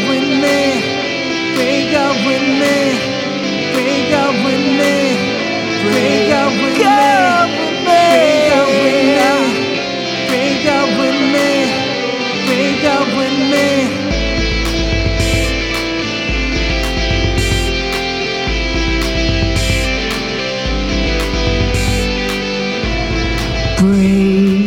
with me. Break up with me. Break up with me. Break up with me. Break up with me. Break up with me. Break up with me. Break